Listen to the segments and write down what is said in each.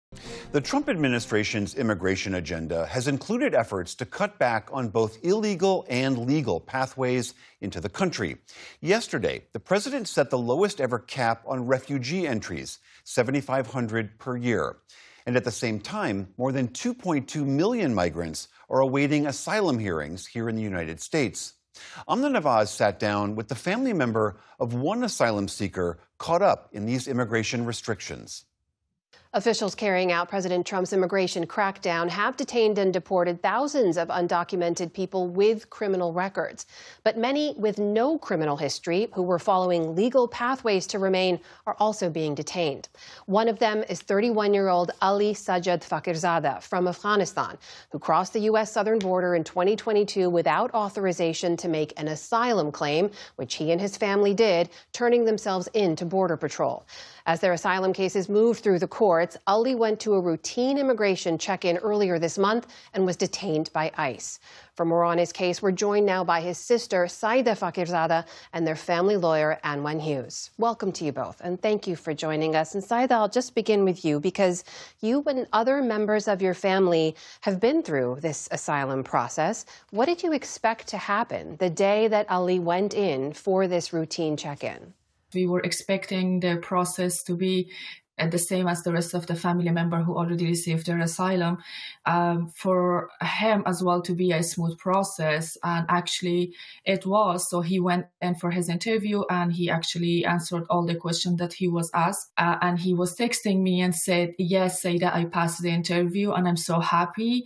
The Trump administration's immigration agenda has included efforts to cut back on both illegal and legal pathways into the country. Yesterday, the president set the lowest ever cap on refugee entries, 7,500 per year. And at the same time, more than 2.2 million migrants are awaiting asylum hearings here in the United States. Amna Nawaz sat down with the family member of one asylum seeker caught up in these immigration restrictions. Officials carrying out President Trump's immigration crackdown have detained and deported thousands of undocumented people with criminal records. But many with no criminal history who were following legal pathways to remain are also being detained. One of them is 31-year-old Ali Sajjad Fakirzada from Afghanistan, who crossed the U.S. southern border in 2022 without authorization to make an asylum claim, which he and his family did, turning themselves in to Border Patrol. As their asylum cases moved through the courts, Ali went to a routine immigration check-in earlier this month and was detained by ICE. For more on his case, we're joined now by his sister, Saida Fakirzada, and their family lawyer, Anwan Hughes. Welcome to you both, and thank you for joining us. And Saida, I'll just begin with you, because you and other members of your family have been through this asylum process. What did you expect to happen the day that Ali went in for this routine check-in? We were expecting the process to be the same as the rest of the family member who already received their asylum, for him as well to be a smooth process. And actually it was. So he went in for his interview and he actually answered all the questions that he was asked. And he was texting me and said, yes, Saida, I passed the interview and I'm so happy.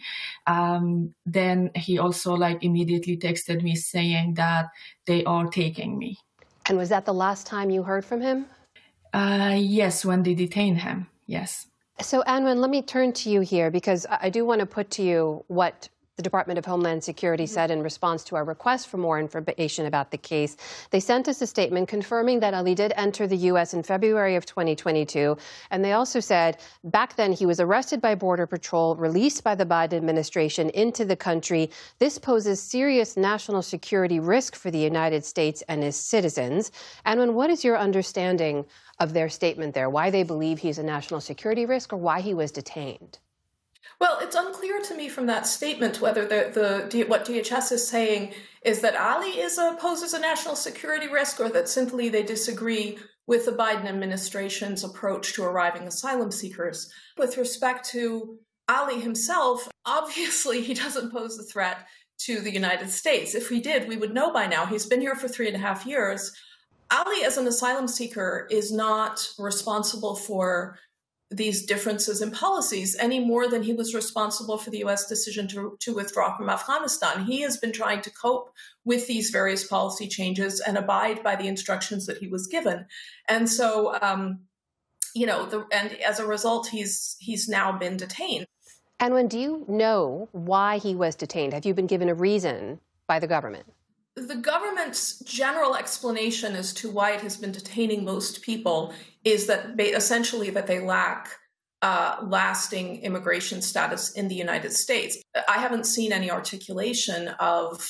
Then he also immediately texted me saying that they are taking me. And was that the last time you heard from him? Yes, when they detained him, yes. So, Anwan, let me turn to you here, because I do want to put to you what the Department of Homeland Security said in response to our request for more information about the case. They sent us a statement confirming that Ali did enter the U.S. in February of 2022. And they also said back then he was arrested by Border Patrol, released by the Biden administration into the country. This poses serious national security risk for the United States and its citizens. Anwan, what is your understanding of their statement there? Why they believe he's a national security risk or why he was detained? Well, it's unclear to me from that statement whether what DHS is saying is that Ali poses a national security risk, or that simply they disagree with the Biden administration's approach to arriving asylum seekers. With respect to Ali himself, obviously he doesn't pose a threat to the United States. If he did, we would know by now. He's been here for 3.5 years. Ali, as an asylum seeker, is not responsible for these differences in policies any more than he was responsible for the U.S. decision to withdraw from Afghanistan. He has been trying to cope with these various policy changes and abide by the instructions that he was given. And so, and as a result, he's now been detained. Anwan, do you know why he was detained? Have you been given a reason by the government? The government's general explanation as to why it has been detaining most people is that essentially that they lack lasting immigration status in the United States. I haven't seen any articulation of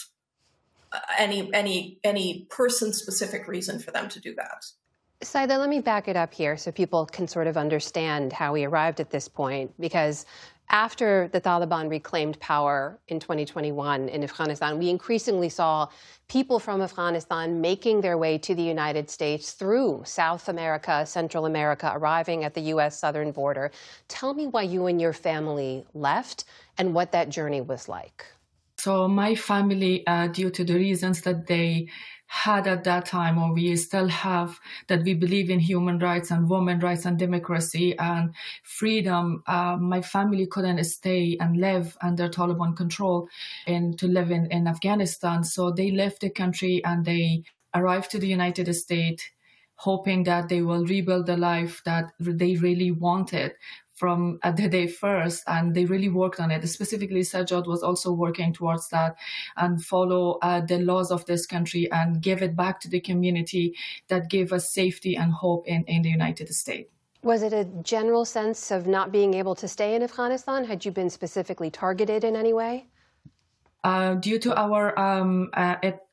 any person-specific reason for them to do that. Saida, let me back it up here so people can sort of understand how we arrived at this point, because after the Taliban reclaimed power in 2021 in Afghanistan, we increasingly saw people from Afghanistan making their way to the United States through South America, Central America, arriving at the U.S. southern border. Tell me why you and your family left and what that journey was like. So my family, due to the reasons that they had at that time, or we still have, that we believe in human rights and women's rights and democracy and freedom, my family couldn't stay and live under Taliban control and to live in Afghanistan. So they left the country and they arrived to the United States, hoping that they will rebuild the life that they really wanted from the day first, and they really worked on it. Specifically, Sajjad was also working towards that and follow the laws of this country and give it back to the community that gave us safety and hope in the United States. Was it a general sense of not being able to stay in Afghanistan? Had you been specifically targeted in any way? Due to our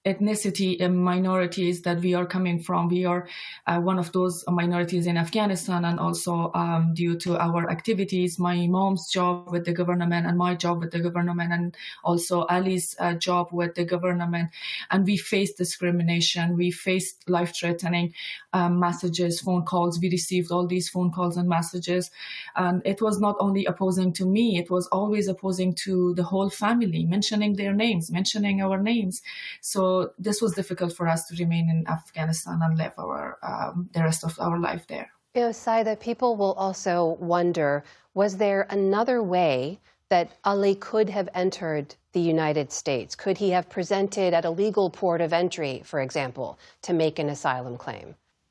ethnicity and minorities that we are coming from. We are one of those minorities in Afghanistan, and also due to our activities, my mom's job with the government and my job with the government, and also Ali's job with the government. And we faced discrimination. We faced life-threatening messages, phone calls. We received all these phone calls and messages. And it was not only opposing to me, it was always opposing to the whole family, mentioning their names, mentioning our names. So this was difficult for us to remain in Afghanistan and live the rest of our life there. You know, Saida, people will also wonder, was there another way that Ali could have entered the United States? Could he have presented at a legal port of entry, for example, to make an asylum claim?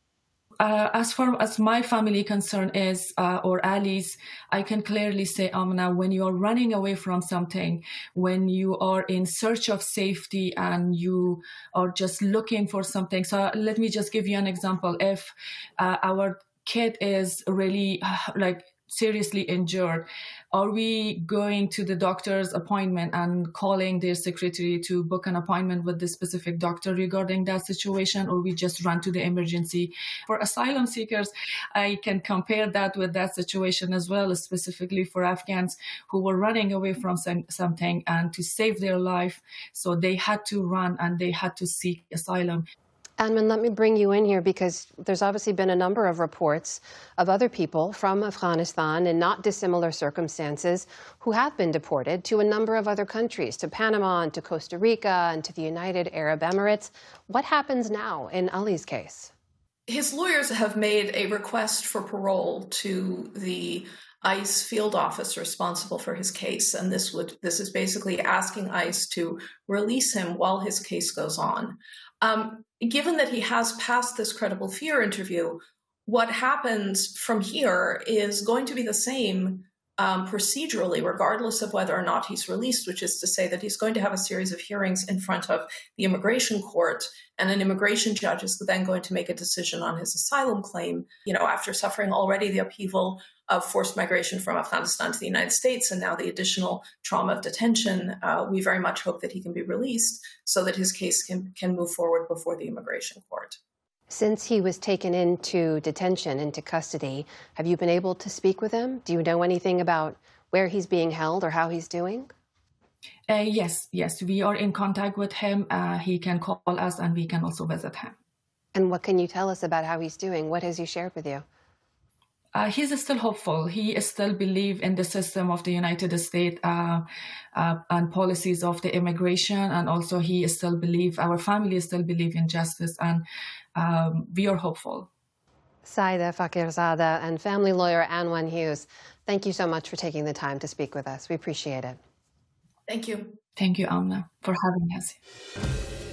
As far as my family concern is, or Ali's, I can clearly say, Amna, when you are running away from something, when you are in search of safety and you are just looking for something. So let me just give you an example. If our kid is really seriously injured, are we going to the doctor's appointment and calling their secretary to book an appointment with the specific doctor regarding that situation, or we just run to the emergency? For asylum seekers, I can compare that with that situation as well, specifically for Afghans who were running away from something and to save their life. So they had to run and they had to seek asylum. Anman, let me bring you in here because there's obviously been a number of reports of other people from Afghanistan in not dissimilar circumstances who have been deported to a number of other countries, to Panama and to Costa Rica and to the United Arab Emirates. What happens now in Ali's case? His lawyers have made a request for parole to the ICE field office responsible for his case, and this is basically asking ICE to release him while his case goes on. Given that he has passed this credible fear interview, what happens from here is going to be the same procedurally, regardless of whether or not he's released, which is to say that he's going to have a series of hearings in front of the immigration court, and an immigration judge is then going to make a decision on his asylum claim. You know, after suffering already the upheaval of forced migration from Afghanistan to the United States and now the additional trauma of detention, we very much hope that he can be released so that his case can move forward before the immigration court. Since he was taken into detention, into custody, have you been able to speak with him? Do you know anything about where he's being held or how he's doing? Yes, we are in contact with him. He can call us and we can also visit him. And what can you tell us about how he's doing? What has he shared with you? He's still hopeful. He still believes in the system of the United States and policies of the immigration. And also he still believes, our family still believes in justice, and we are hopeful. Saida Fakirzadeh and family lawyer Anwan Hughes, thank you so much for taking the time to speak with us. We appreciate it. Thank you. Thank you, Amna, for having us.